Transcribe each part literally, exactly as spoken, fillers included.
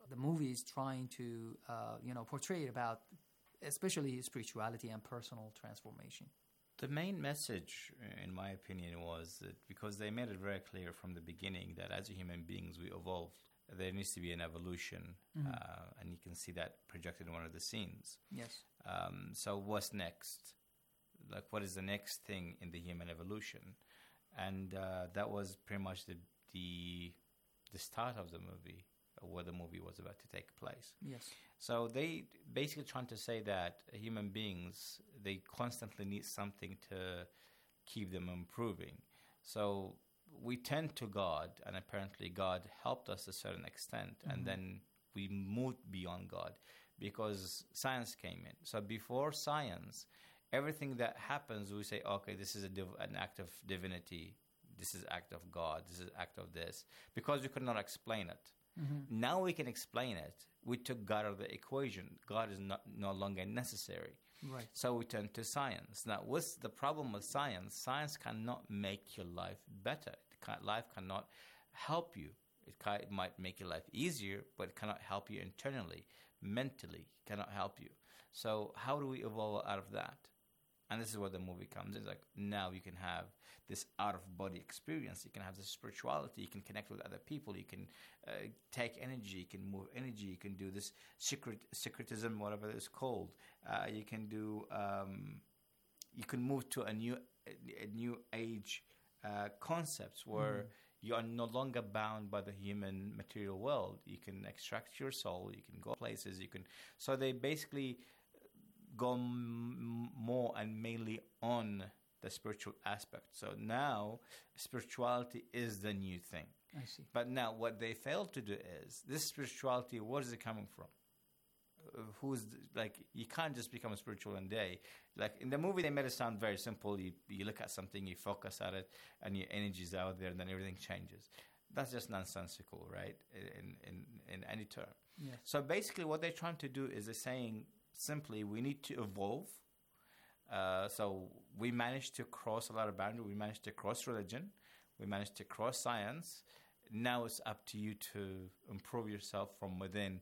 the movie is trying to, uh, you know, portray about, especially spirituality and personal transformation? The main message, in my opinion, was that because they made it very clear from the beginning that as human beings we evolved. There needs to be an evolution, mm-hmm. uh, and you can see that projected in one of the scenes. Yes. Um, so what's next? Like, what is the next thing in the human evolution? And uh, that was pretty much the, the the start of the movie, where the movie was about to take place. Yes. So they basically trying to say that human beings, they constantly need something to keep them improving. So we tend to God, and apparently God helped us to a certain extent, mm-hmm. and then we moved beyond God because science came in. So before science, everything that happens, we say, okay, this is a div- an act of divinity, this is an act of God, this is an act of this, because we could not explain it. Mm-hmm. Now we can explain it. We took God out of the equation. God is not, no longer necessary. Right. So we turn to science. Now, what's the problem with science? Science cannot make your life better. It can, life cannot help you. It, can, it might make your life easier, but it cannot help you internally, mentally. It cannot help you. So how do we evolve out of that? And this is where the movie comes in. It's like, now you can have this out-of-body experience. You can have this spirituality. You can connect with other people. You can uh, take energy. You can move energy. You can do this secret, secretism, whatever it's called. Uh, you can do. Um, you can move to a new, a new age uh, concepts where mm. you are no longer bound by the human material world. You can extract your soul. You can go places. You can. So they basically go m- more and mainly on the spiritual aspect. So now spirituality is the new thing. I see. But now what they fail to do is this spirituality, where is it coming from? Uh, who's like, you can't just become spiritual in a day. Like in the movie, they made it sound very simple. You, you look at something, you focus at it, and your energy is out there, and then everything changes. That's just nonsensical, right? In in in any term. Yes. So basically, what they're trying to do is they're saying, simply, we need to evolve. Uh, so we managed to cross a lot of boundaries. We managed to cross religion. We managed to cross science. Now it's up to you to improve yourself from within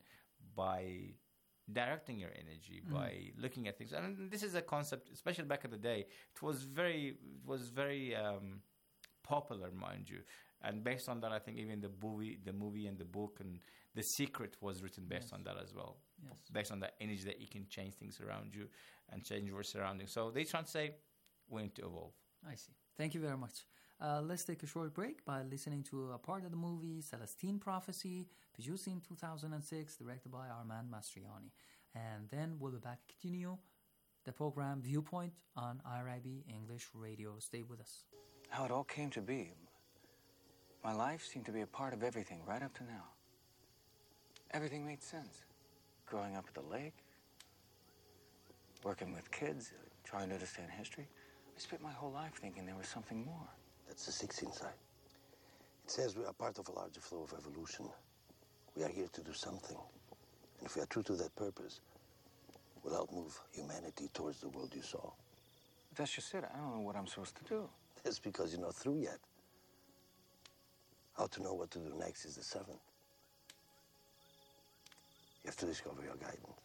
by directing your energy, mm. by looking at things. And this is a concept, especially back in the day, it was very, it was very um, popular, mind you. And based on that, I think even the movie, the movie and the book and The Secret was written based yes. on that as well. Yes. Based on that energy that you can change things around you and change your surroundings. So they try to say we need to evolve. I see. Thank you very much. Uh, let's take a short break by listening to a part of the movie, Celestine Prophecy, produced in two thousand six, directed by Armand Mastroianni. And then we'll be back to continue the program Viewpoint on I R I B English Radio. Stay with us. How it all came to be. My life seemed to be a part of everything right up to now. Everything made sense. Growing up at the lake, working with kids, trying to understand history. I spent my whole life thinking there was something more. That's the sixth insight. It says we are part of a larger flow of evolution. We are here to do something. And if we are true to that purpose, we'll help move humanity towards the world you saw. But that's just it. I don't know what I'm supposed to do. That's because you're not through yet. How to know what to do next is the seventh. You have to discover your guidance.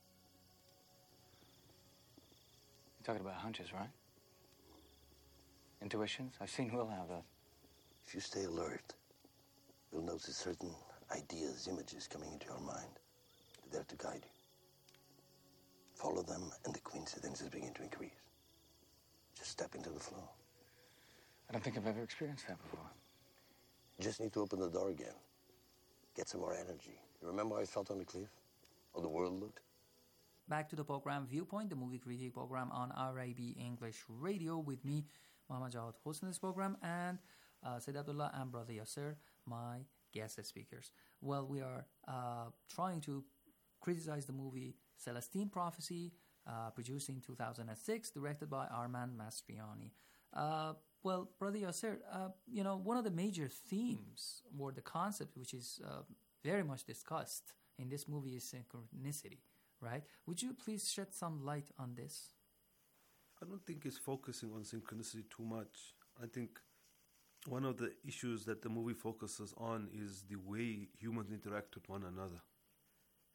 You're talking about hunches, right? Intuitions? I've seen Will have that. If you stay alert, you'll notice certain ideas, images coming into your mind. They're there to guide you. Follow them and the coincidences begin to increase. Just step into the flow. I don't think I've ever experienced that before. You just need to open the door again. Get some more energy. You remember how I felt on the cliff? How the world looked? Back to the program Viewpoint, the movie critique program on R I B English Radio with me, Mohammad Jawad, hosting this program, and uh, Said Abdullah and Brother Yasser, my guest speakers. Well, we are uh, trying to criticize the movie Celestine Prophecy, uh, produced in two thousand six, directed by Armand Mastroianni. Uh, well, Brother Yasser, uh, you know, one of the major themes or the concept which is uh, very much discussed in this movie is synchronicity, right? Would you please shed some light on this? I don't think it's focusing on synchronicity too much. I think one of the issues that the movie focuses on is the way humans interact with one another.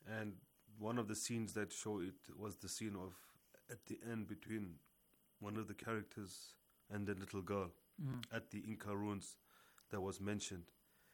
And one of the scenes that show it was the scene of at the end between one of the characters and the little girl Mm. at the Inca ruins that was mentioned.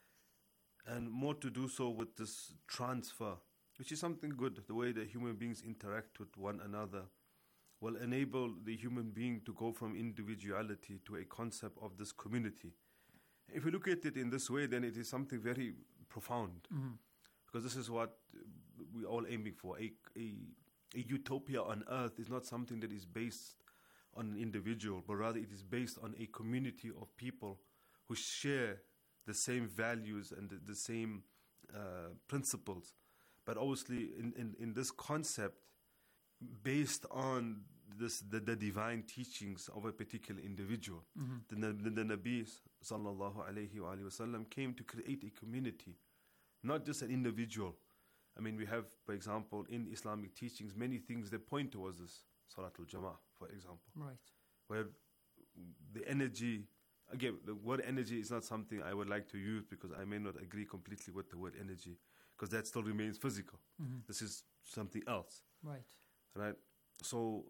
And more to do so with this transfer, which is something good. The way that human beings interact with one another will enable the human being to go from individuality to a concept of this community. If you look at it in this way, then it is something very profound. Mhm. Because this is what we're all aiming for. A, a, a utopia on earth is not something that is based on an individual, but rather it is based on a community of people who share the same values and the, the same uh, principles. But obviously, in, in, in this concept, based on this, the, the divine teachings of a particular individual, Mhm. the, the, the Nabi sallallahu alayhi wa alayhi wa sallam came to create a community, not just an individual. I mean, we have, for example, in Islamic teachings, many things that point towards this. Salatul Jama'ah, for example, Right. where the energy, again, the word energy is not something I would like to use because I may not agree completely with the word energy, because that still remains physical. Mhm. This is something else, Right. right? So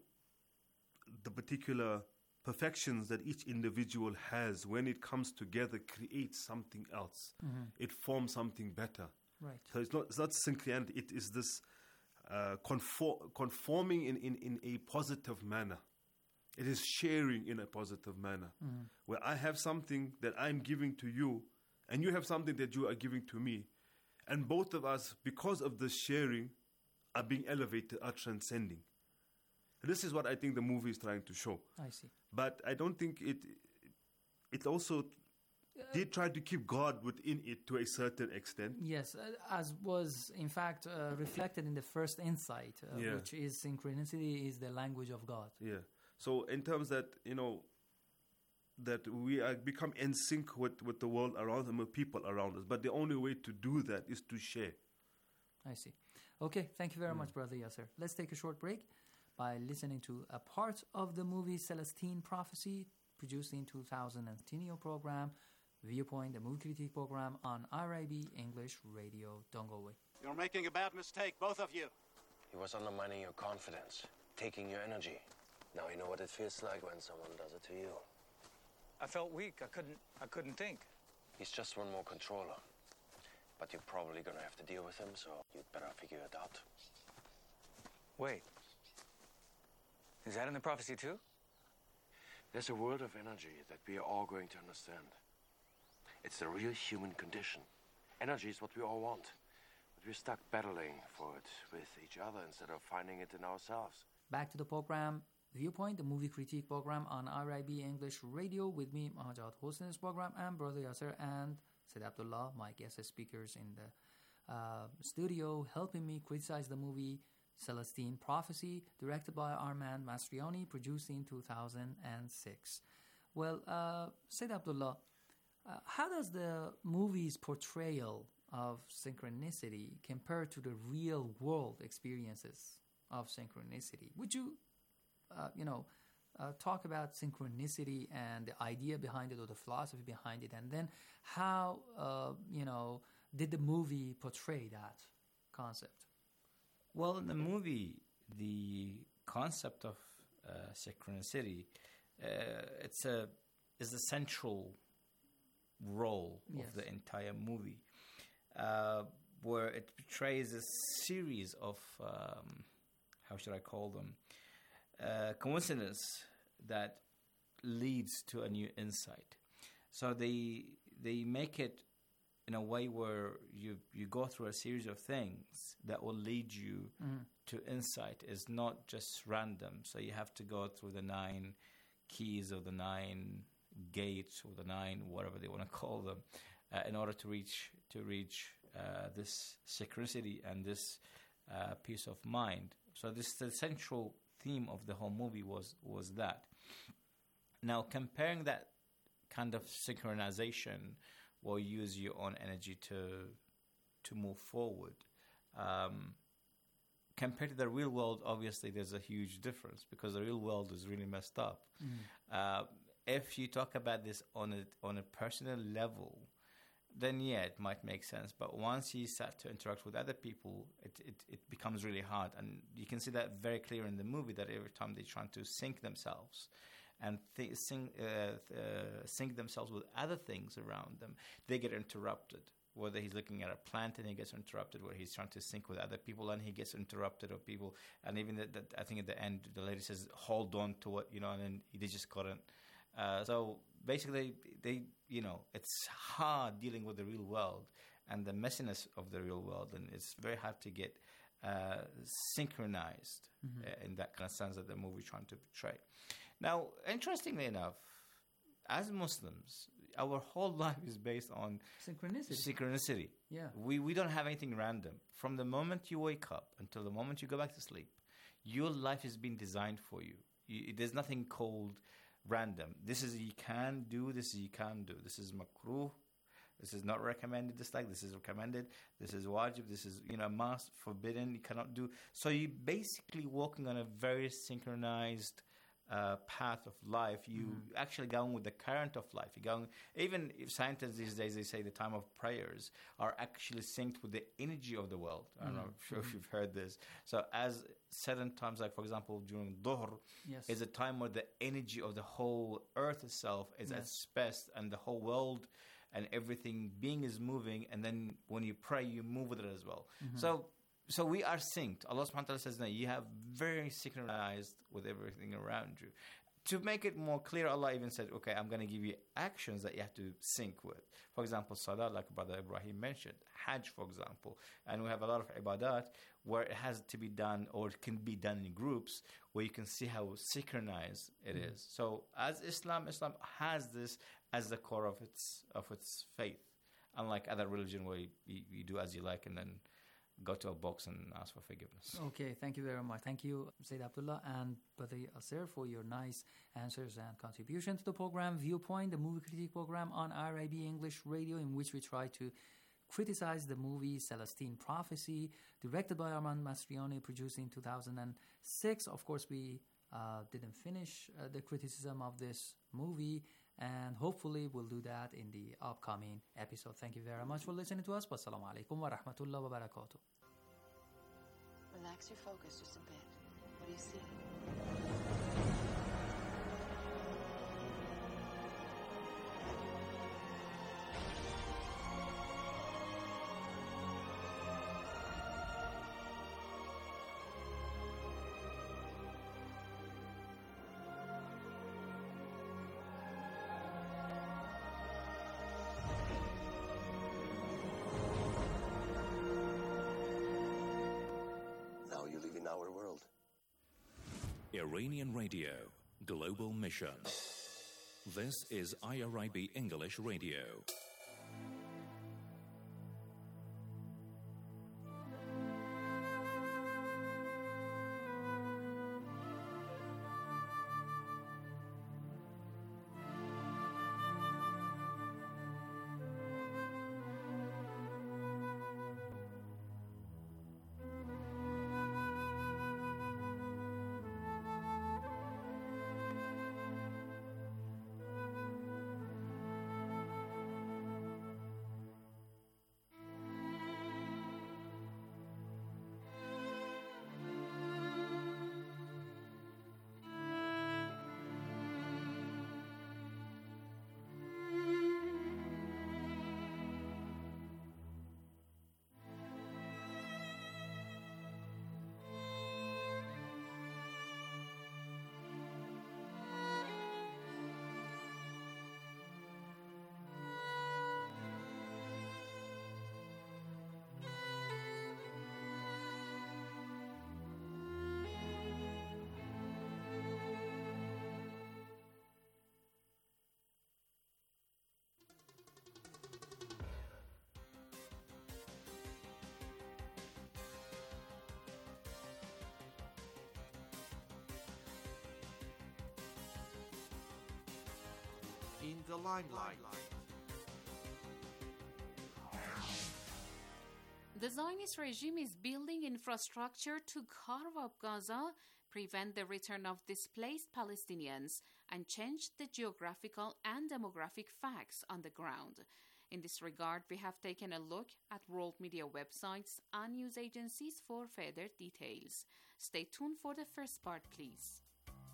the particular perfections that each individual has when it comes together creates something else. Mhm. It forms something better. Right. So it's not, it's not synchronicity, it is this uh, conform, conforming in, in, in a positive manner. It is sharing in a positive manner. Mhm. Where I have something that I'm giving to you, and you have something that you are giving to me. And both of us, because of this sharing, are being elevated, are transcending. This is what I think the movie is trying to show. I see. But I don't think it it also did try to keep God within it to a certain extent. Yes, uh, as was in fact uh, reflected in the first insight, uh, Yeah. which is synchronicity is the language of God. Yeah. So in terms that, you know, that we are become in sync with, with the world around us and with people around us. But the only way to do that is to share. I see. Okay, thank you very much, Brother Yasser. Let's take a short break by listening to a part of the movie Celestine Prophecy, produced in two thousand Tenio program, Viewpoint, the movie critique program on R I B English Radio. Don't go away. You're making a bad mistake, both of you. He was undermining your confidence, taking your energy. Now you know what it feels like when someone does it to you. I felt weak. I couldn't I couldn't think. He's just one more controller. But you're probably gonna have to deal with him, so you'd better figure it out. Wait. Is that in the prophecy too? There's a world of energy that we are all going to understand. It's the real human condition. Energy is what we all want. But we're stuck battling for it with each other instead of finding it in ourselves. Back to the program Viewpoint, the movie critique program on R I B English Radio with me, Mahajat Hossain's program, and Brother Yasser and Said Abdullah, my guest speakers in the uh, studio, helping me criticize the movie Celestine Prophecy, directed by Armand Mastrioni, produced in two thousand six. Well, uh, Said Abdullah, uh, how does the movie's portrayal of synchronicity compare to the real world experiences of synchronicity? Would you, uh, you know, uh, talk about synchronicity and the idea behind it or the philosophy behind it, and then how, uh, you know, did the movie portray that concept? Well, in the movie, the concept of uh, synchronicity, uh, it's a is the central role Yes. of the entire movie, uh, where it portrays a series of um, how should I call them uh, coincidence that leads to a new insight. So they they make it in a way where you you go through a series of things that will lead you Mm. to insight. It's not just random. So you have to go through the nine keys or the nine gates or the nine whatever they want to call them uh, in order to reach to reach uh, this synchronicity and this uh, peace of mind. So this the central theme of the whole movie was was that. Now comparing that kind of synchronization will use your own energy to to move forward. Um, compared to the real world, obviously there's a huge difference because the real world is really messed up. Mm. Uh, if you talk about this on a on a personal level, then yeah, it might make sense. But once he start to interact with other people, it, it, it becomes really hard. And you can see that very clear in the movie, that every time they're trying to sync themselves and th- sync, uh, uh, sync themselves with other things around them, they get interrupted. Whether he's looking at a plant and he gets interrupted, where he's trying to sync with other people and he gets interrupted, or people, and even that, that I think at the end the lady says, "Hold on to it," you know, and then they just couldn't. Uh, so basically, they, you know, it's hard dealing with the real world and the messiness of the real world, and it's very hard to get uh, synchronized mm-hmm. uh, in that kind of sense that the movie is trying to portray. Now, interestingly enough, as Muslims, our whole life is based on synchronicity. Synchronicity. Yeah. We we don't have anything random. From the moment you wake up until the moment you go back to sleep, your life has been designed for you. you there's nothing called random. This is you can do, this is you can do. This is makruh. This is not recommended, this like, this is recommended. This is wajib, this is, you know, must, forbidden, you cannot do. So you're basically walking on a very synchronized uh, path of life. You mm-hmm. actually going with the current of life. You're going, even if scientists these days, they say the time of prayers are actually synced with the energy of the world. I don't mm-hmm. know if, if you've heard this. So as certain times, like for example, during Dhuhr, yes. is a time where the energy of the whole earth itself is yes. at its best, and the whole world and everything being is moving, and then when you pray, you move with it as well. Mm-hmm. So so we are synced. Allah subhanahu wa ta'ala says, no, you have very synchronized with everything around you. To make it more clear, Allah even said, okay, I'm going to give you actions that you have to sync with. For example, salah, like Brother Ibrahim mentioned, Hajj, for example. And we have a lot of ibadat where it has to be done, or it can be done in groups, where you can see how synchronized it mm-hmm. is. So as Islam, Islam has this as the core of its of its faith, unlike other religion where you, you do as you like and then go to a box and ask for forgiveness. Okay, thank you very much. Thank you, Sayyid Abdullah and Brother Yasser, for your nice answers and contribution to the program Viewpoint, the movie critique program on R I B English Radio, in which we try to criticize the movie Celestine Prophecy, directed by Armand Masriani, produced in two thousand six. Of course, we uh, didn't finish uh, the criticism of this movie, and hopefully we'll do that in the upcoming episode. Thank you very much for listening to us. Wassalamu alaikum wa rahmatullah wa barakatuh. Relax your focus just a bit. What do you see? Iranian Radio, Global Mission. This is I R I B English Radio. In the limelight. The Zionist regime is building infrastructure to carve up Gaza, prevent the return of displaced Palestinians, and change the geographical and demographic facts on the ground. In this regard, we have taken a look at world media websites and news agencies for further details. Stay tuned for the first part, please.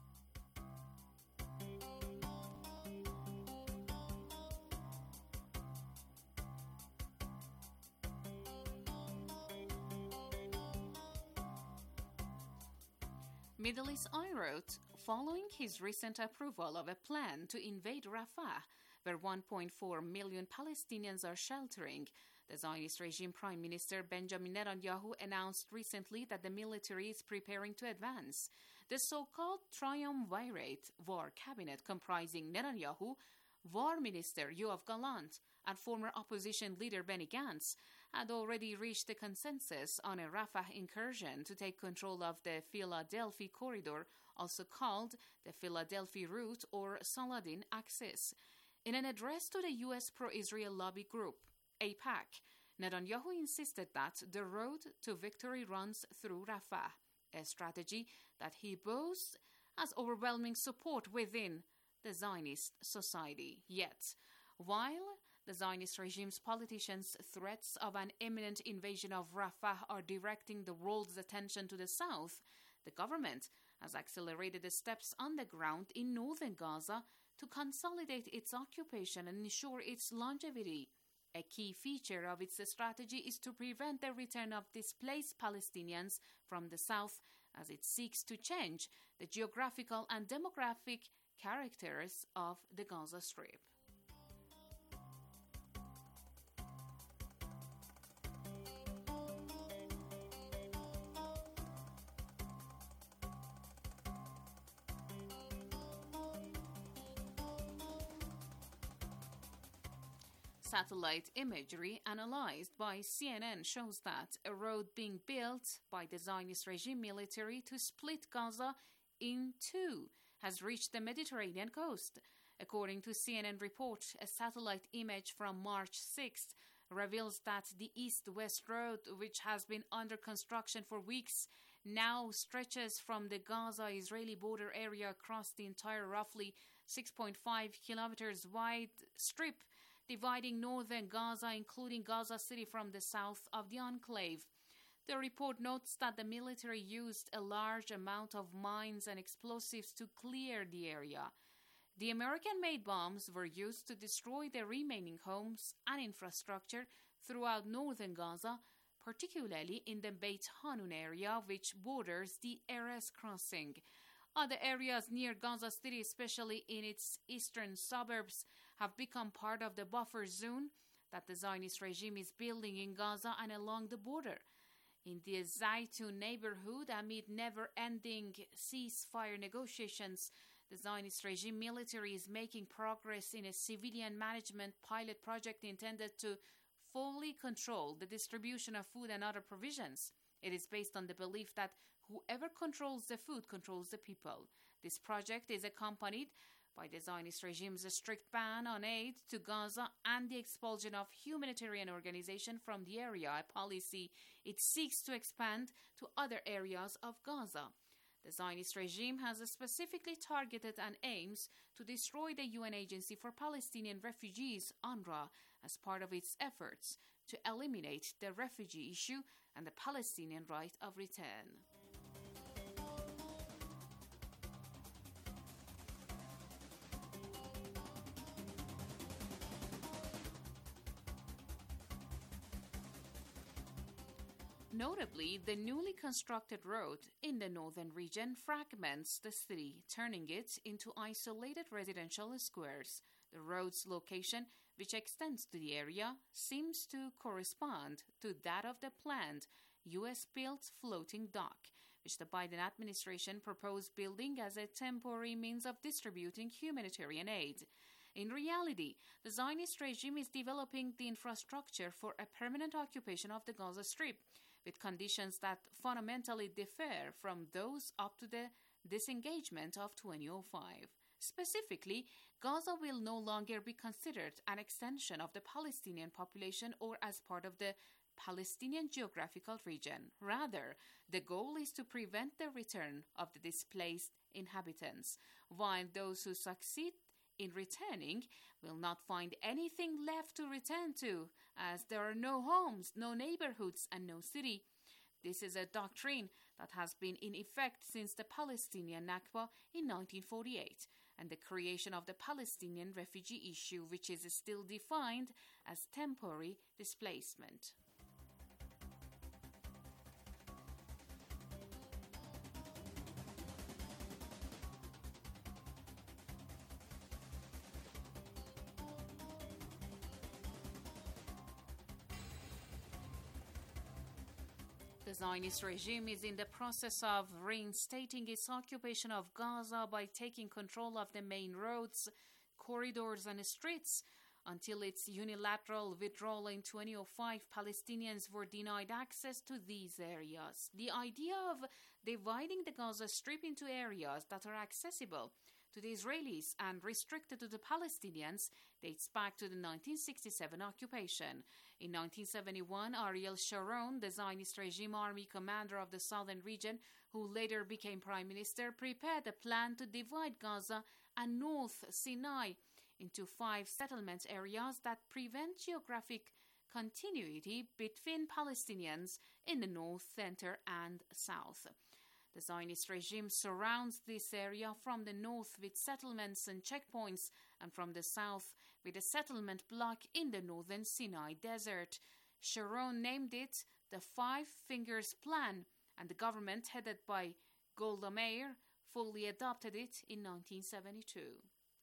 Middle East Eye wrote, following his recent approval of a plan to invade Rafah, where one point four million Palestinians are sheltering, the Zionist regime Prime Minister Benjamin Netanyahu announced recently that the military is preparing to advance. The so-called Triumvirate War Cabinet, comprising Netanyahu, War Minister Yoav Gallant, and former opposition leader Benny Gantz, had already reached a consensus on a Rafah incursion to take control of the Philadelphia Corridor, also called the Philadelphia Route or Saladin Axis. In an address to the U S pro-Israel lobby group, AIPAC, Netanyahu insisted that the road to victory runs through Rafah, a strategy that he boasts has overwhelming support within the Zionist society. Yet, while the Zionist regime's politicians' threats of an imminent invasion of Rafah are directing the world's attention to the south, the government has accelerated the steps on the ground in northern Gaza to consolidate its occupation and ensure its longevity. A key feature of its strategy is to prevent the return of displaced Palestinians from the south as it seeks to change the geographical and demographic characters of the Gaza Strip. Satellite imagery analyzed by C N N shows that a road being built by the Zionist regime military to split Gaza in two has reached the Mediterranean coast. According to C N N report, a satellite image from March sixth reveals that the east-west road, which has been under construction for weeks, now stretches from the Gaza-Israeli border area across the entire roughly six point five kilometers wide strip dividing northern Gaza, including Gaza City, from the south of the enclave. The report notes that the military used a large amount of mines and explosives to clear the area. The American-made bombs were used to destroy the remaining homes and infrastructure throughout northern Gaza, particularly in the Beit Hanun area, which borders the Erez crossing. Other areas near Gaza City, especially in its eastern suburbs, have become part of the buffer zone that the Zionist regime is building in Gaza and along the border. In the Zaytun neighborhood, amid never-ending ceasefire negotiations, the Zionist regime military is making progress in a civilian management pilot project intended to fully control the distribution of food and other provisions. It is based on the belief that whoever controls the food controls the people. This project is accompanied by the Zionist regime's strict ban on aid to Gaza and the expulsion of humanitarian organizations from the area, a policy it seeks to expand to other areas of Gaza. The Zionist regime has specifically targeted and aims to destroy the U N Agency for Palestinian Refugees, UNRWA, as part of its efforts to eliminate the refugee issue and the Palestinian right of return. Notably, the newly constructed road in the northern region fragments the city, turning it into isolated residential squares. The road's location, which extends to the area, seems to correspond to that of the planned U S-built floating dock, which the Biden administration proposed building as a temporary means of distributing humanitarian aid. In reality, the Zionist regime is developing the infrastructure for a permanent occupation of the Gaza Strip, with conditions that fundamentally differ from those up to the disengagement of twenty oh five. Specifically, Gaza will no longer be considered an extension of the Palestinian population or as part of the Palestinian geographical region. Rather, the goal is to prevent the return of the displaced inhabitants, while those who succeed in returning, will not find anything left to return to, as there are no homes, no neighborhoods, and no city. This is a doctrine that has been in effect since the Palestinian Nakba in nineteen forty-eight and the creation of the Palestinian refugee issue, which is still defined as temporary displacement. The Zionist regime is in the process of reinstating its occupation of Gaza by taking control of the main roads, corridors, and streets. Until its unilateral withdrawal in twenty oh five, Palestinians were denied access to these areas. The idea of dividing the Gaza Strip into areas that are accessible to the Israelis and restricted to the Palestinians dates back to the nineteen sixty-seven occupation. In nineteen seventy-one, Ariel Sharon, the Zionist regime army commander of the southern region, who later became prime minister, prepared a plan to divide Gaza and North Sinai into five settlement areas that prevent geographic continuity between Palestinians in the north, center, and south. The Zionist regime surrounds this area from the north with settlements and checkpoints, and from the south with a settlement block in the northern Sinai Desert. Sharon named it the Five Fingers Plan, and the government headed by Golda Meir fully adopted it in nineteen seventy-two.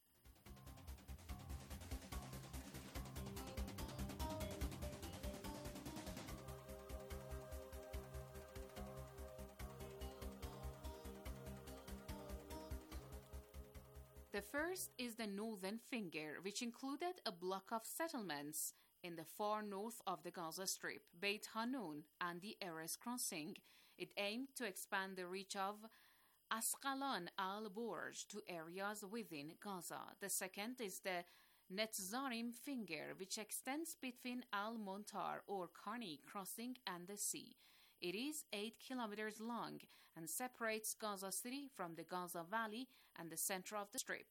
The first is the Northern Finger, which included a block of settlements in the far north of the Gaza Strip, Beit Hanun and the Erez Crossing. It aimed to expand the reach of Asqalon al-Borj to areas within Gaza. The second is the Netzarim Finger, which extends between Al-Montar or Karni Crossing and the sea. It is eight kilometers long and separates Gaza City from the Gaza Valley and the center of the Strip.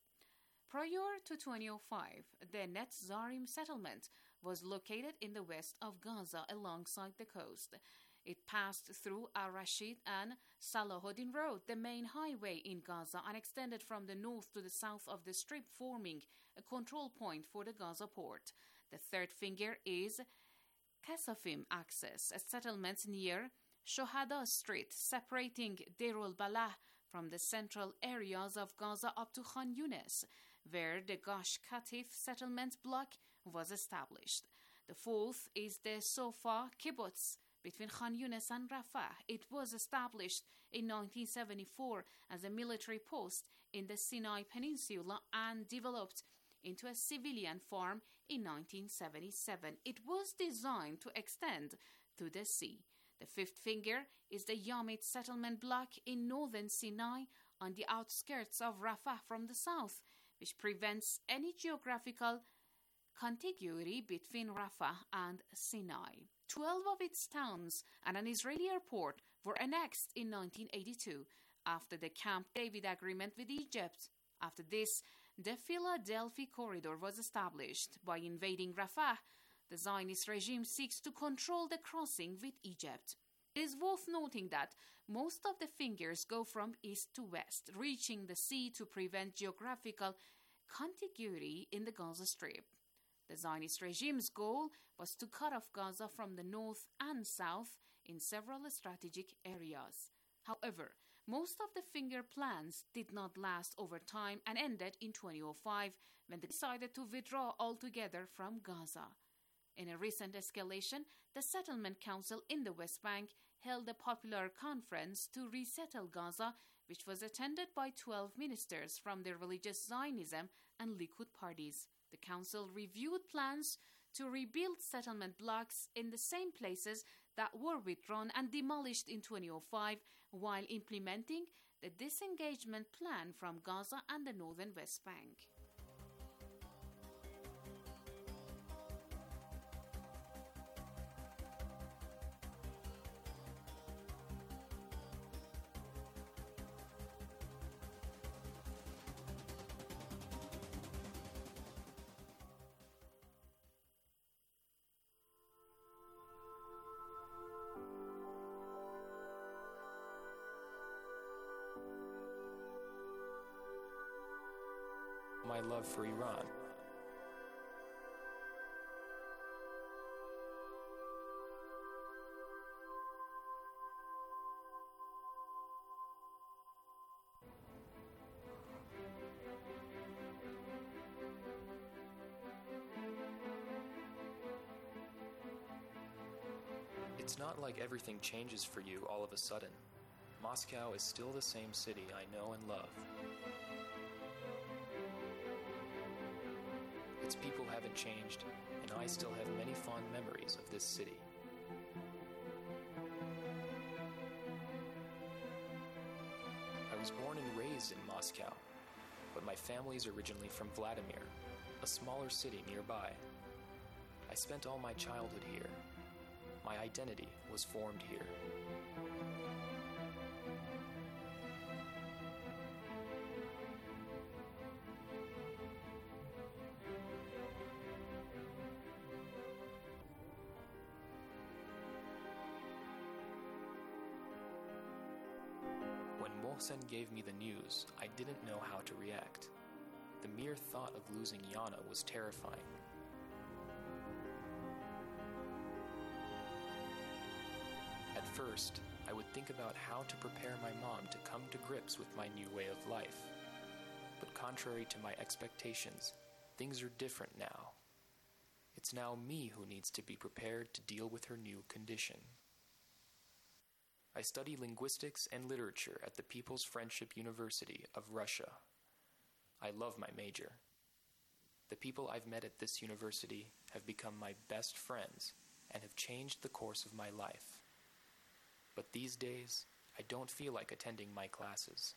Prior to twenty oh five, the Netzarim settlement was located in the west of Gaza alongside the coast. It passed through Al-Rashid and Salahuddin Road, the main highway in Gaza, and extended from the north to the south of the Strip, forming a control point for the Gaza port. The third finger is Kasafim Access, a settlement near Shohada Street, separating Deir al-Balah from the central areas of Gaza up to Khan Yunis, where the Gash Katif settlement block was established. The fourth is the Sofa Kibbutz between Khan Yunis and Rafah. It was established in nineteen seventy-four as a military post in the Sinai Peninsula and developed into a civilian farm in nineteen seventy-seven. It was designed to extend to the sea. The fifth finger is the Yamit settlement block in northern Sinai on the outskirts of Rafah from the south, which prevents any geographical contiguity between Rafah and Sinai. Twelve of its towns and an Israeli airport were annexed in nineteen eighty-two after the Camp David Agreement with Egypt. After this, the Philadelphia Corridor was established. By invading Rafah, the Zionist regime seeks to control the crossing with Egypt. It is worth noting that most of the fingers go from east to west, reaching the sea to prevent geographical contiguity in the Gaza Strip. The Zionist regime's goal was to cut off Gaza from the north and south in several strategic areas. However, most of the finger plans did not last over time and ended in twenty oh five when they decided to withdraw altogether from Gaza. In a recent escalation, the Settlement Council in the West Bank held a popular conference to resettle Gaza, which was attended by twelve ministers from the religious Zionism and Likud parties. The council reviewed plans to rebuild settlement blocks in the same places that were withdrawn and demolished in twenty oh five, while implementing the disengagement plan from Gaza and the northern West Bank. my love for Iran. It's not like everything changes for you all of a sudden. Moscow is still the same city I know and love. Its people haven't changed, and I still have many fond memories of this city. I was born and raised in Moscow, but my family's originally from Vladimir, a smaller city nearby. I spent all my childhood here. My identity was formed here. When Mohsen gave me the news, I didn't know how to react. The mere thought of losing Yana was terrifying. At first, I would think about how to prepare my mom to come to grips with my new way of life. But contrary to my expectations, things are different now. It's now me who needs to be prepared to deal with her new condition. I study linguistics and literature at the People's Friendship University of Russia. I love my major. The people I've met at this university have become my best friends and have changed the course of my life. But these days, I don't feel like attending my classes.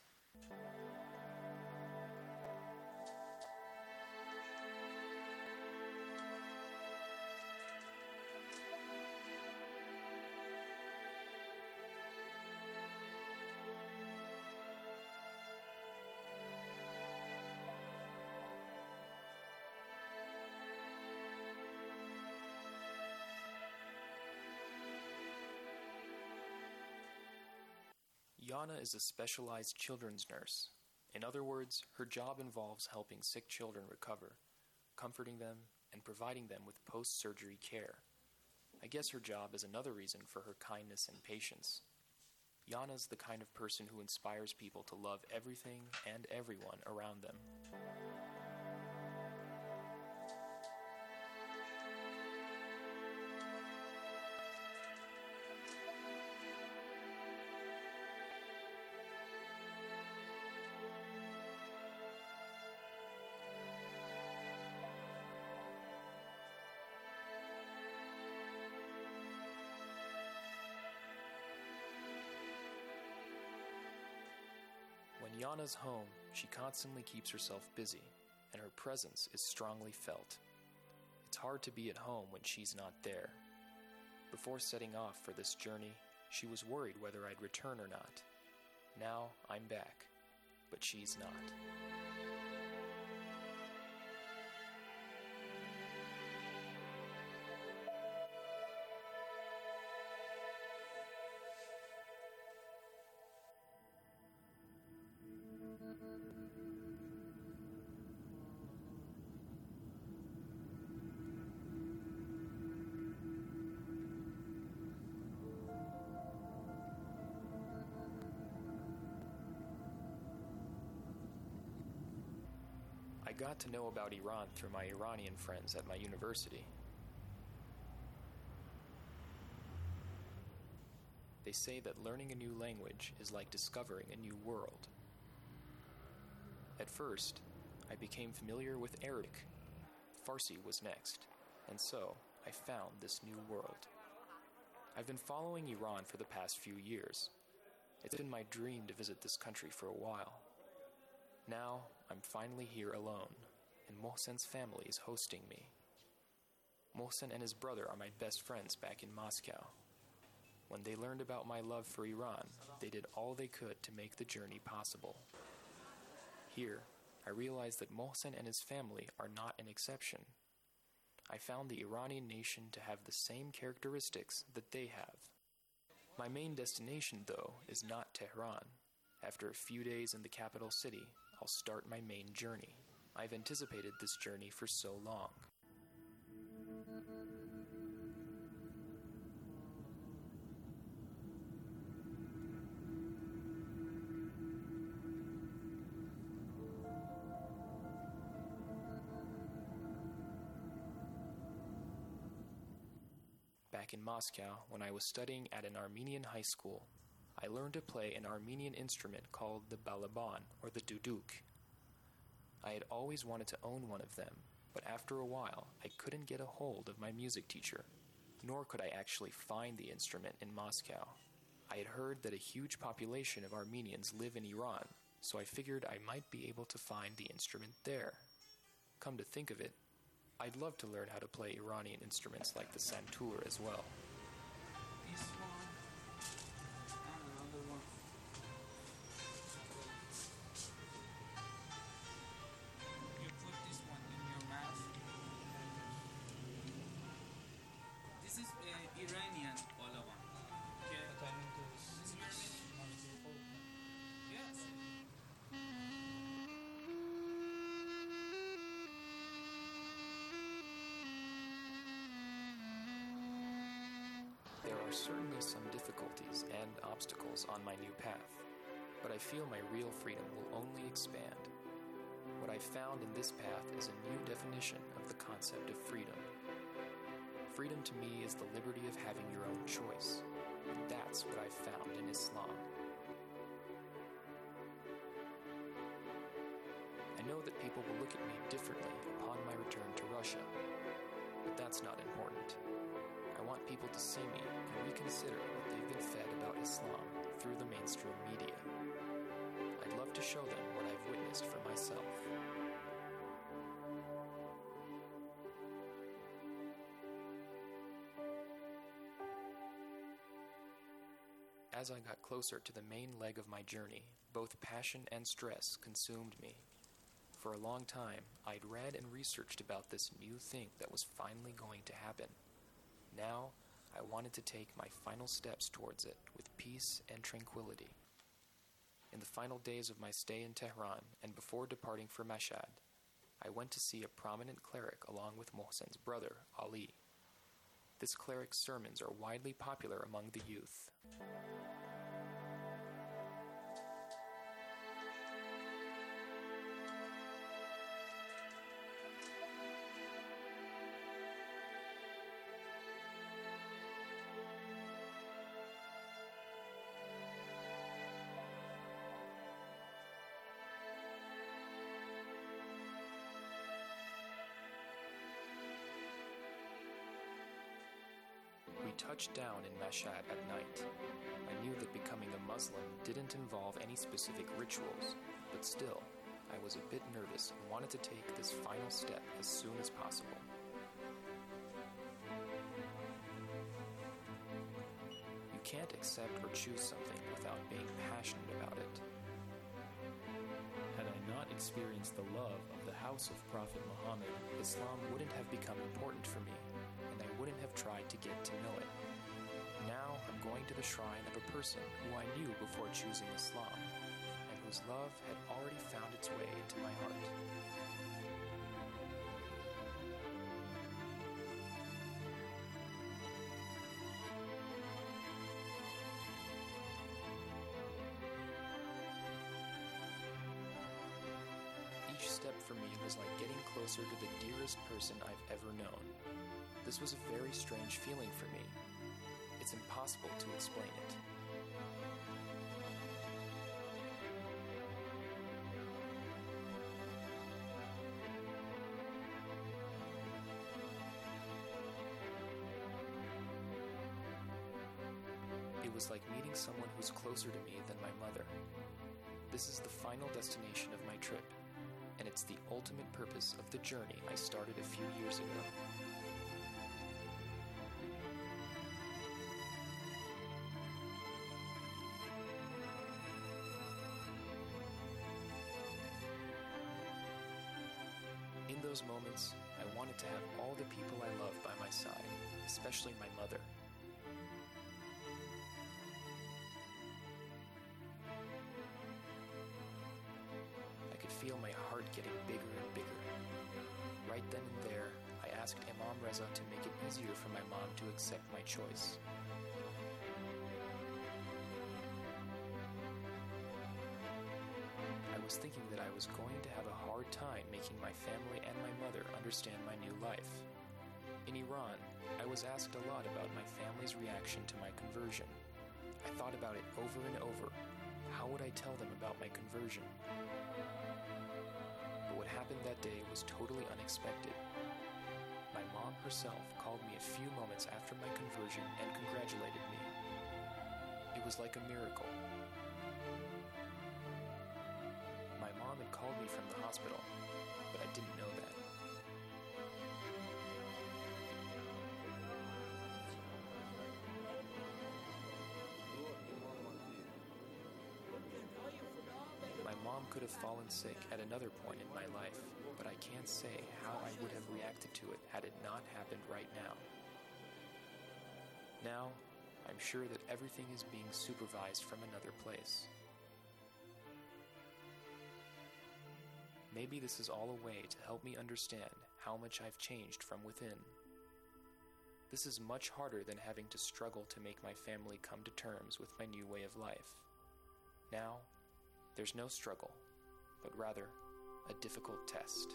Yana is a specialized children's nurse. In other words, her job involves helping sick children recover, comforting them, and providing them with post-surgery care. I guess her job is another reason for her kindness and patience. Yana's the kind of person who inspires people to love everything and everyone around them. When Yana's home, she constantly keeps herself busy, and her presence is strongly felt. It's hard to be at home when she's not there. Before setting off for this journey, she was worried whether I'd return or not. Now I'm back, but she's not. I got to know about Iran through my Iranian friends at my university. They say that learning a new language is like discovering a new world. At first, I became familiar with Arabic. Farsi was next, and so I found this new world. I've been following Iran for the past few years. It's been my dream to visit this country for a while. Now, I'm finally here alone, and Mohsen's family is hosting me. Mohsen and his brother are my best friends back in Moscow. When they learned about my love for Iran, they did all they could to make the journey possible. Here, I realized that Mohsen and his family are not an exception. I found the Iranian nation to have the same characteristics that they have. My main destination, though, is not Tehran. After a few days in the capital city, I'll start my main journey. I've anticipated this journey for so long. Back in Moscow, when I was studying at an Armenian high school, I learned to play an Armenian instrument called the balaban, or the duduk. I had always wanted to own one of them, but after a while, I couldn't get a hold of my music teacher, nor could I actually find the instrument in Moscow. I had heard that a huge population of Armenians live in Iran, so I figured I might be able to find the instrument there. Come to think of it, I'd love to learn how to play Iranian instruments like the santur as well. This one and another one. You put this one in your mouth. This is uh, Iranian balaban. Okay. This is Iranian. Yes. There are certainly some difficulties and obstacles on my new path, but I feel my real freedom will only expand. What I've found in this path is a new definition of the concept of freedom. Freedom to me is the liberty of having your own choice, and that's what I've found in Islam. I know that people will look at me differently upon my return to Russia, but that's not important. I want people to see me and reconsider what they've been fed about Islam through the mainstream media. I'd love to show them what I've witnessed for myself. As I got closer to the main leg of my journey, both passion and stress consumed me. For a long time, I'd read and researched about this new thing that was finally going to happen. Now, I wanted to take my final steps towards it with peace and tranquility. In the final days of my stay in Tehran and before departing for Mashhad, I went to see a prominent cleric along with Mohsen's brother, Ali. This cleric's sermons are widely popular among the youth. We touched down in Mashhad at night. I knew that becoming a Muslim didn't involve any specific rituals, but still, I was a bit nervous and wanted to take this final step as soon as possible. You can't accept or choose something without being passionate about it. Had I not experienced the love of the house of Prophet Muhammad, Islam wouldn't have become important for me, and I wouldn't have tried to get to know it. Now I'm going to the shrine of a person who I knew before choosing Islam, and whose love had already found its way into my heart. Each step for me was like getting closer to the dearest person I've ever known. This was a very strange feeling for me. It's impossible to explain it. It was like meeting someone who's closer to me than my mother. This is the final destination of my trip, and it's the ultimate purpose of the journey I started a few years ago. In those moments, I wanted to have all the people I love by my side, especially my mother. I could feel my heart heart getting bigger and bigger. Right then and there, I asked Imam Reza to make it easier for my mom to accept my choice. I was thinking that I was going to have a hard time making my family and my mother understand my new life. In Iran, I was asked a lot about my family's reaction to my conversion. I thought about it over and over. How would I tell them about my conversion? But what happened that day was totally unexpected. My mom herself called me a few moments after my conversion and congratulated me. It was like a miracle. My mom had called me from the hospital, but I didn't know that. My mom could have fallen sick at another point in my life, but I can't say how I would have reacted to it had it not happened right now. Now, I'm sure that everything is being supervised from another place. Maybe this is all a way to help me understand how much I've changed from within. This is much harder than having to struggle to make my family come to terms with my new way of life. Now, there's no struggle, but rather a difficult test.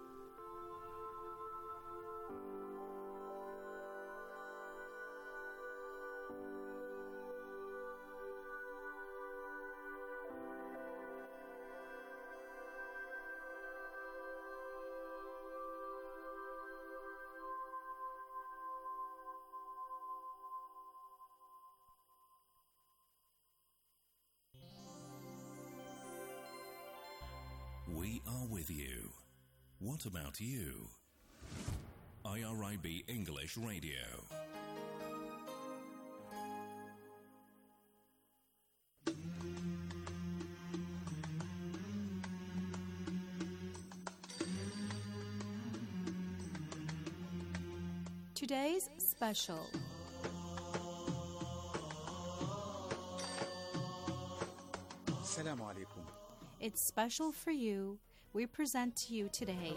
We are with you. What about you? I R I B English Radio. Today's special. Assalamu alaikum. It's special for you. We present to you today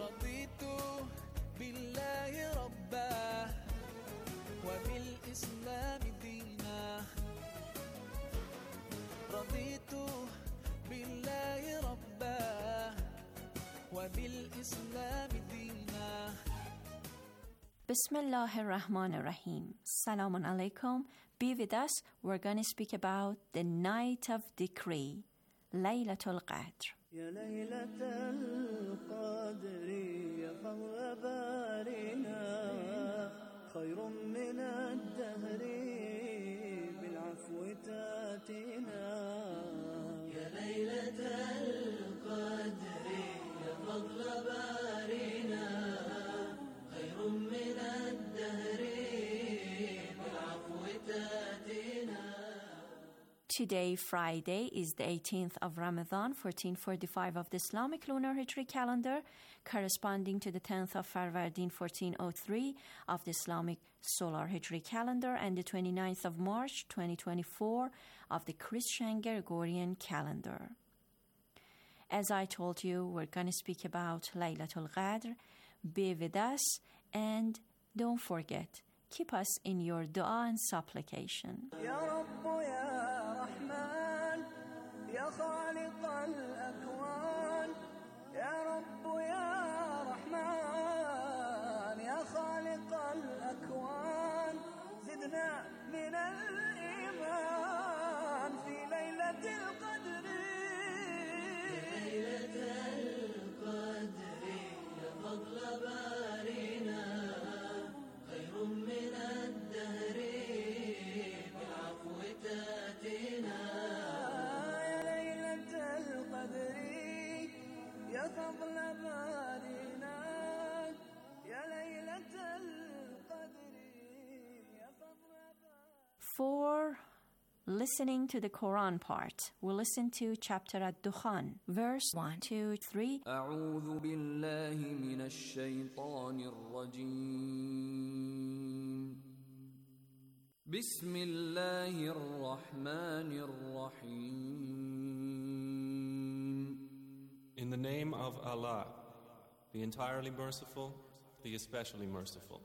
Bismillah ar-Rahman ar-Rahim. Salamun alaikum. Be with us. We're going to speak about the night of decree. Laylatul Qadr. يا ليلة القدر يا فضل بارنا خير من الدهر بالعفو تاتينا يا ليلة القدر يا فضل بارنا خير من الدهر بالعفو تاتينا. Today, Friday, is the eighteenth of Ramadan, fourteen forty-five of the Islamic lunar Hijri calendar, corresponding to the tenth of Farvardin, fourteen oh three of the Islamic solar Hijri calendar, and the twenty-ninth of March, twenty twenty-four of the Christian Gregorian calendar. As I told you, we're going to speak about Laylatul Qadr. Be with us, and don't forget, keep us in your dua and supplication. يا خالق الأكوان يا رب يا رحمن يا خالق الأكوان زدنا من الإيمان في ليلة القدر ليلة القدر يا فضل بارنا خير من الدهر بالعفو تاتينا يا فضل بارنا يا ليلة القدر يا فضل For listening to the Quran part, we'll listen to chapter Ad-Dukhan, verse one, two, three. أعوذ بالله من الشيطان الرجيم بسم الله الرحمن الرحيم In the name of Allah, the entirely merciful, the especially merciful.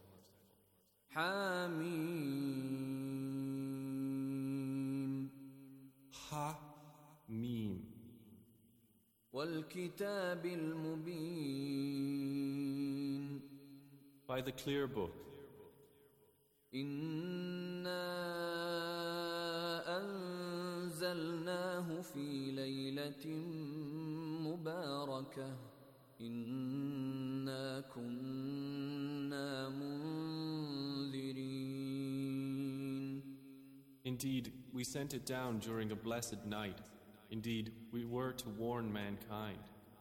حميم Ha Mim. والكتاب المبين By the clear book. إنا أنزلناه في ليلة مباركة إنا كنا منذرين. Indeed, we sent it down during a blessed night. Indeed, we were to warn mankind.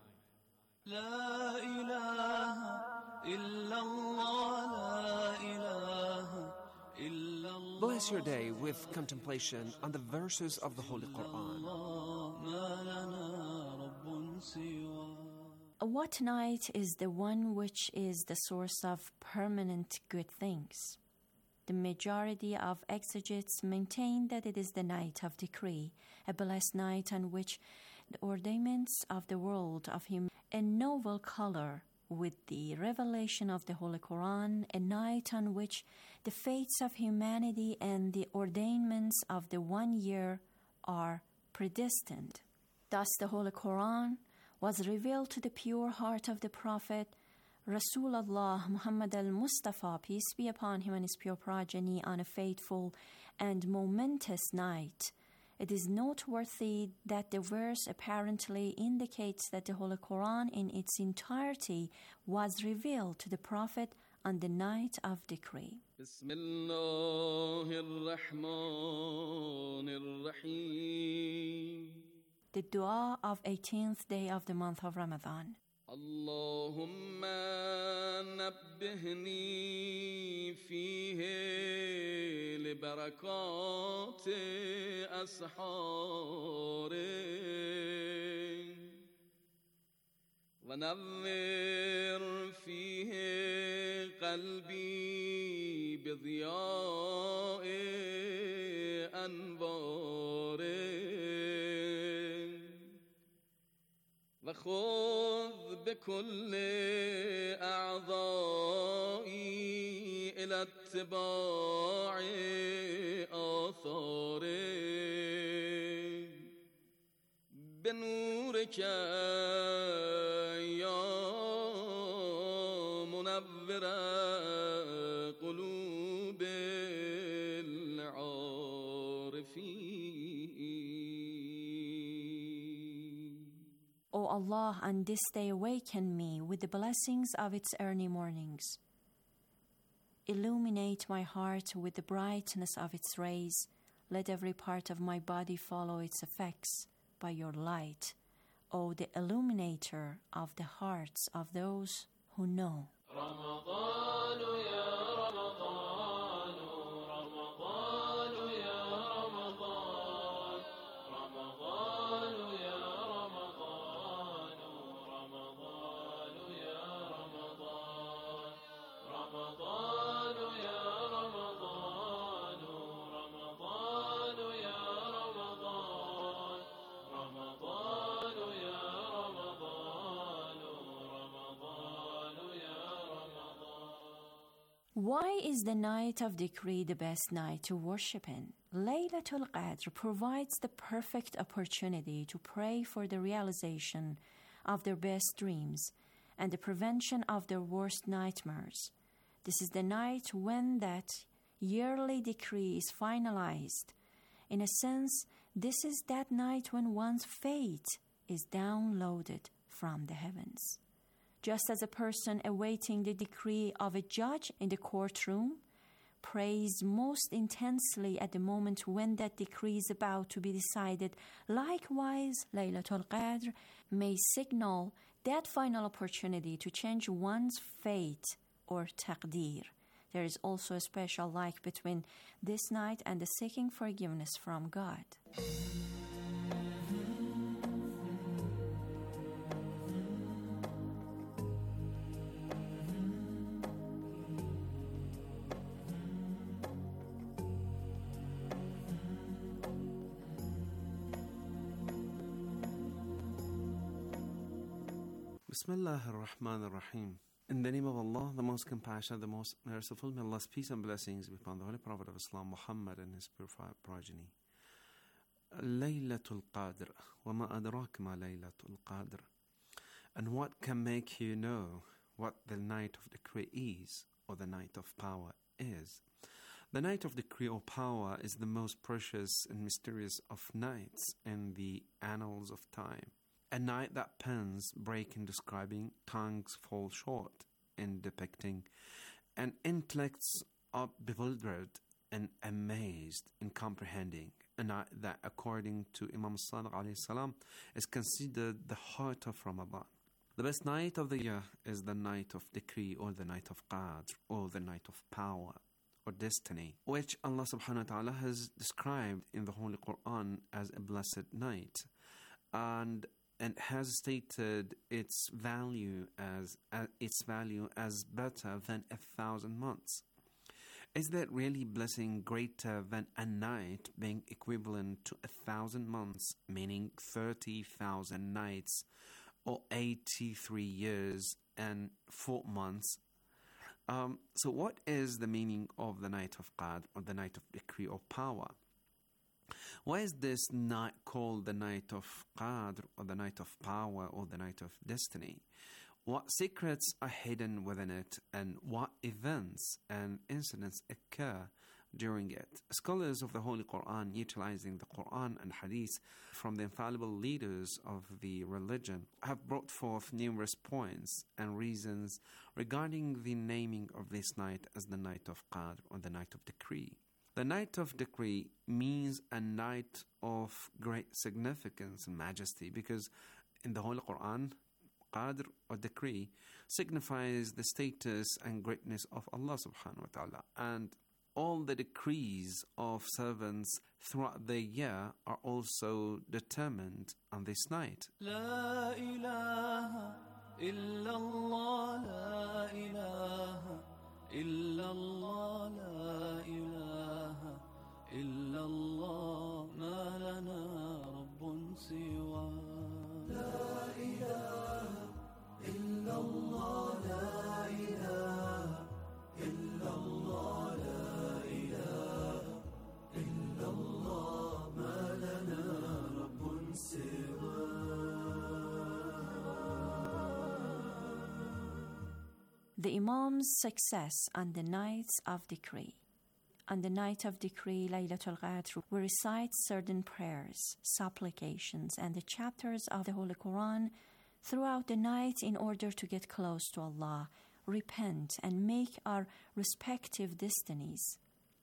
لا إله إلا الله لا إله إلا الله. Bless your day with contemplation on the verses of the Holy Quran. ما لنا رب سواه. What night is the one which is the source of permanent good things? The majority of exegetes maintain that it is the night of decree, a blessed night on which the ornaments of the world of him a novel color with the revelation of the Holy Quran, a night on which the fates of humanity and the ordainments of the one year are predestined. Thus the Holy Quran was revealed to the pure heart of the Prophet Rasulullah Muhammad al-Mustafa, peace be upon him and his pure progeny, on a fateful and momentous night. It is noteworthy that the verse apparently indicates that the Holy Quran in its entirety was revealed to the Prophet on the night of decree. بسم الله الرحمن الرحيم. The dua of eighteenth day of the month of Ramadan. اللهم نبهني فيه لبركات أسحاره ونور فيه قلبي بضياء أنواره وخذ بكل أعضائي إلى اتباع آثاره بنورك يا منور قلوب العارفين. O Allah, on this day awaken me with the blessings of its early mornings. Illuminate my heart with the brightness of its rays. Let every part of my body follow its effects by your light, O the illuminator of the hearts of those who know. رمضان يا رمضان رمضان يا رمضان رمضان يا رمضان رمضان يا رمضان رمضان يا رمضان رمضان يا رمضان رمضان يا رمضان رمضان يا رمضان. Why is the night of decree the best night to worship in? Laylatul Qadr provides the perfect opportunity to pray for the realization of their best dreams and the prevention of their worst nightmares. This is the night when that yearly decree is finalized. In a sense, this is that night when one's fate is downloaded from the heavens. Just as a person awaiting the decree of a judge in the courtroom prays most intensely at the moment when that decree is about to be decided, likewise, Laylatul Qadr may signal that final opportunity to change one's fate or taqdeer. There is also a special like between this night and the seeking forgiveness from God. Bismillah ar-Rahman ar-Rahim. In the name of Allah, the most compassionate, the most merciful, may Allah's peace and blessings be upon the Holy Prophet of Islam, Muhammad, and his purified progeny. Laylatul Qadr. وَمَا أَدْرَاكَ مَا Laylatul Qadr. And what can make you know what the night of decree is, or the night of power is? The night of decree or power is the most precious and mysterious of nights in the annals of time. A night that pens break in describing, tongues fall short in depicting, and intellects are bewildered and amazed in comprehending. A night that, according to Imam Sadiq alayhi salam, is considered the heart of Ramadan. The best night of the year is the night of decree, or the night of Qadr, or the night of power or destiny, which Allah subhanahu wa ta'ala has described in the Holy Quran as a blessed night, and and has stated its value as uh, its value as better than a thousand months. Is that really blessing greater than a night being equivalent to a thousand months, meaning thirty thousand nights, or eighty-three years and four months? Um, so what is the meaning of the night of Qadr, or the night of decree or power? Why is this night called the night of Qadr, or the night of power, or the night of destiny? What secrets are hidden within it, and what events and incidents occur during it? Scholars of the Holy Quran, utilizing the Quran and Hadith from the infallible leaders of the religion, have brought forth numerous points and reasons regarding the naming of this night as the night of Qadr, or the night of decree. The night of decree means a night of great significance and majesty, because in the Holy Quran, Qadr or decree signifies the status and greatness of Allah subhanahu wa ta'ala, and all the decrees of servants throughout the year are also determined on this night. La ilaha illallah, la ilaha illallah, la ilaha illallah, ma lana rabbun siwa. La ilaha illallah, la ilaha illallah, la ilaha illallah, ma lana rabbun siwa. The Imam's success on the nights of decree. On the night of decree, Laylatul Qadr, we recite certain prayers, supplications, and the chapters of the Holy Quran throughout the night in order to get close to Allah, repent, and make our respective destinies.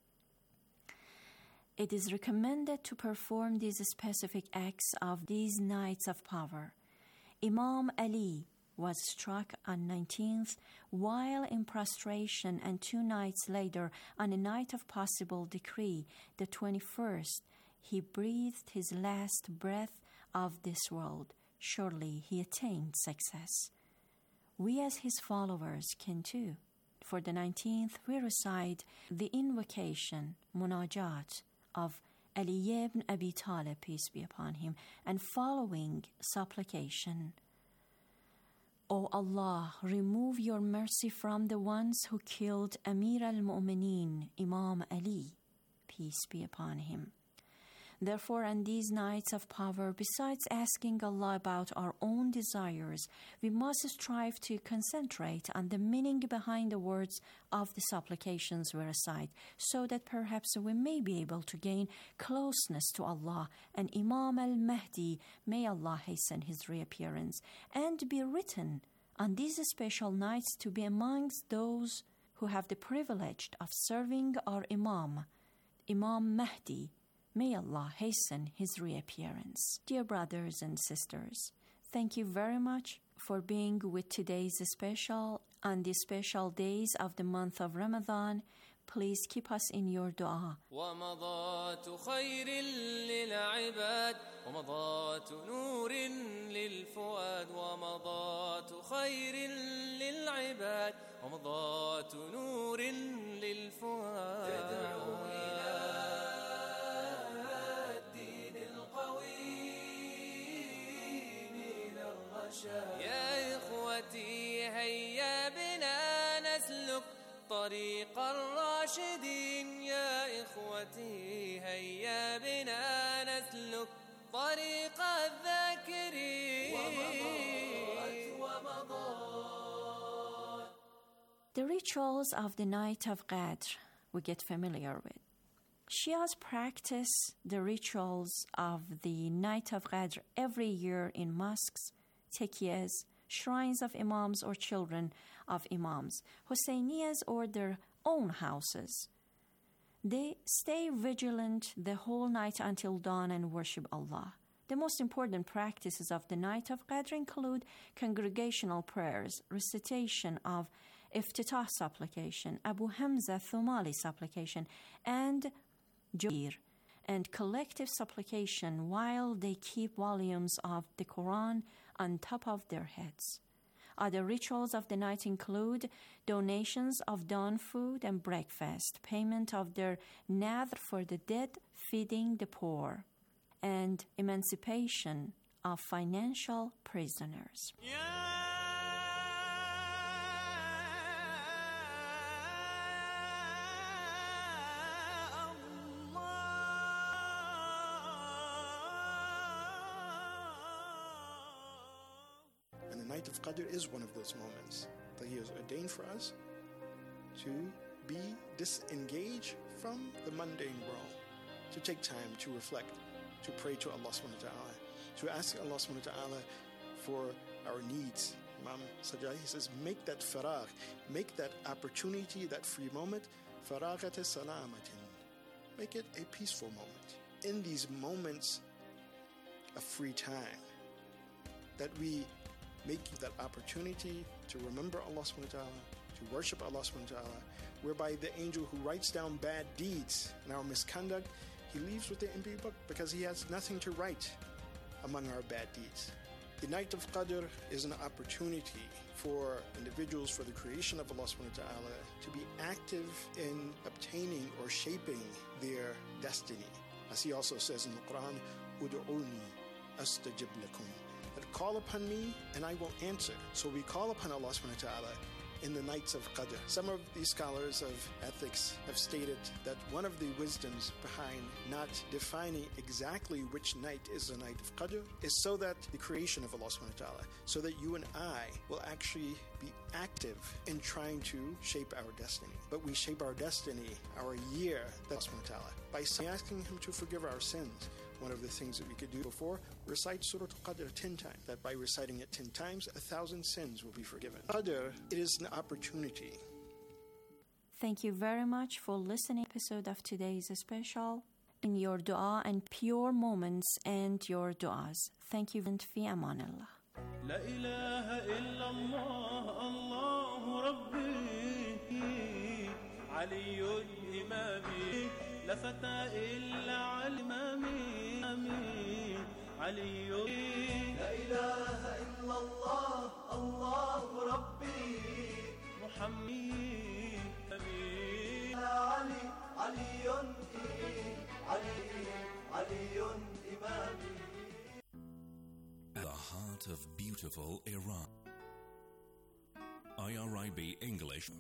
It is recommended to perform these specific acts of these nights of power. Imam Ali was struck on nineteenth while in prostration, and two nights later, on a night of possible decree, the twenty-first, he breathed his last breath of this world. Surely he attained success. We as his followers can too. For the nineteenth, we recite the invocation, munajat, of Ali ibn Abi Talib, peace be upon him, and following supplication. O Allah, remove your mercy from the ones who killed Amir al-Mu'mineen, Imam Ali, peace be upon him. Therefore, on these nights of power, besides asking Allah about our own desires, we must strive to concentrate on the meaning behind the words of the supplications we recite, so that perhaps we may be able to gain closeness to Allah and Imam al-Mahdi, may Allah hasten his reappearance, and be written on these special nights to be amongst those who have the privilege of serving our Imam, Imam Mahdi. May Allah hasten his reappearance. Dear brothers and sisters, thank you very much for being with today's special on the special days of the month of Ramadan. Please keep us in your dua. ومضات خير للعباد ومضات نور للفؤاد ومضات خير للعباد ومضات نور للفؤاد تدعو إلى الدين القويم إلى الرشاد يا إخوة طريق الراشدين يا إخوتي هيا بنا نسلك طريق الذاكرين The rituals of the night of Qadr we get familiar with. Shias practice the rituals of the night of Qadr every year in mosques, taqiyas, shrines of imams or children of imams, Husseinias or their own houses. They stay vigilant the whole night until dawn and worship Allah. The most important practices of the night of Qadr include congregational prayers, recitation of Iftitah supplication, Abu Hamza Thumali supplication, and Jabir, and collective supplication while they keep volumes of the Quran on top of their heads. Other rituals of the night include donations of dawn food and breakfast, payment of their nadhr for the dead, feeding the poor, and emancipation of financial prisoners. And the night of Qadr is one of those moments that He has ordained for us to be disengaged from the mundane world, to take time to reflect, to pray to Allah subhanahu wa ta'ala, to ask Allah subhanahu wa ta'ala for our needs. Imam Sajjad, he says, make that faragh, make that opportunity, that free moment, faraghat salamatin. Make it a peaceful moment. In these moments of free time, that we make that opportunity to remember Allah subhanahu wa ta'ala, to worship Allah subhanahu wa ta'ala, whereby the angel who writes down bad deeds and our misconduct, he leaves with the empty book because he has nothing to write among our bad deeds. The night of Qadr is an opportunity for individuals, for the creation of Allah subhanahu wa ta'ala, to be active in obtaining or shaping their destiny. As He also says in the Quran, Udu'uni astajib lakum. That call upon me and I will answer. So we call upon Allah subhanahu wa ta'ala in the nights of Qadr. Some of these scholars of ethics have stated that one of the wisdoms behind not defining exactly which night is the night of Qadr is so that the creation of Allah subhanahu wa ta'ala, so that you and I will actually be active in trying to shape our destiny. But we shape our destiny, our year, that's Allah subhanahu wa ta'ala, by asking Him to forgive our sins. One of the things that we could do before, recite Surah Al-Qadr ten times. That by reciting it ten times, a thousand sins will be forgiven. Qadr, it is an opportunity. Thank you very much for listening to episode of today's special. In your dua and pure moments and your duas. Thank you and fi amanillah. لا إله إلا الله الله ربي علي إمامي لا فتى إلا على إمامي علي لا إله إلا الله الله ربي محمد علي علي علي علي إمامي. At the heart of beautiful Iran. I R I B English.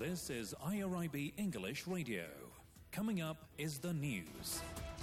This is I R I B English Radio. Coming up is the news.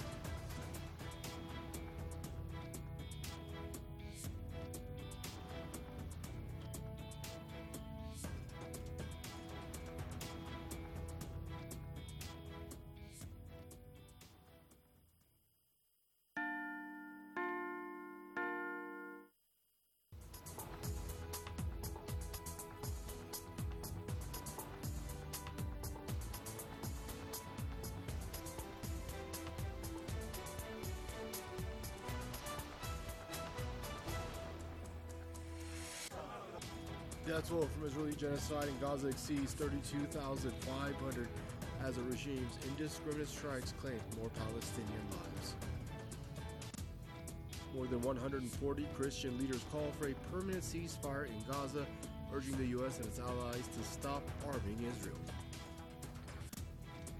Death toll from Israeli genocide in Gaza exceeds thirty-two thousand five hundred as the regime's indiscriminate strikes claim more Palestinian lives. More than one hundred forty Christian leaders call for a permanent ceasefire in Gaza, urging the U S and its allies to stop arming Israel.